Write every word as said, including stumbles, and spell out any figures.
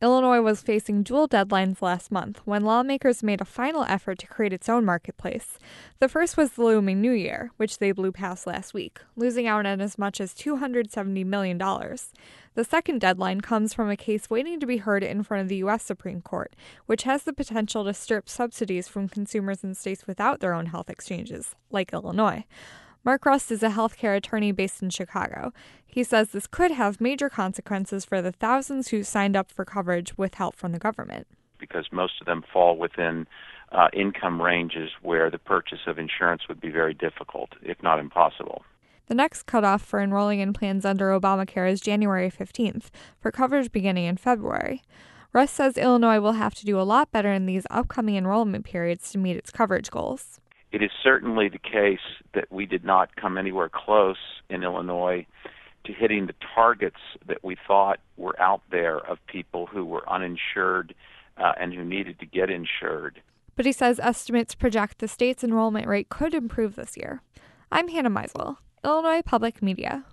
Illinois was facing dual deadlines last month when lawmakers made a final effort to create its own marketplace. The first was the looming New Year, which they blew past last week, losing out on as much as two hundred seventy million dollars. The second deadline comes from a case waiting to be heard in front of the U S Supreme Court, which has the potential to strip subsidies from consumers in states without their own health exchanges, like Illinois. Mark Rust is a healthcare attorney based in Chicago. He says this could have major consequences for the thousands who signed up for coverage with help from the government. Because most of them fall within uh, income ranges where the purchase of insurance would be very difficult, if not impossible. The next cutoff for enrolling in plans under Obamacare is January fifteenth, for coverage beginning in February. Rust says Illinois will have to do a lot better in these upcoming enrollment periods to meet its coverage goals. It is certainly the case that we did not come anywhere close in Illinois to hitting the targets that we thought were out there of people who were uninsured uh, and who needed to get insured. But he says estimates project the state's enrollment rate could improve this year. I'm Hannah Meisel, Illinois Public Media.